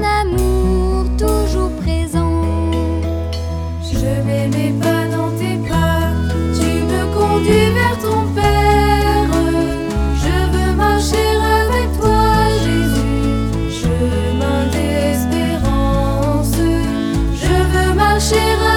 amour toujours présent. Je mets mes pas dans tes pas, tu me conduis vers ton Père. Je veux marcher avec toi, Jésus, chemin d'espérance. Je veux marcher avec toi.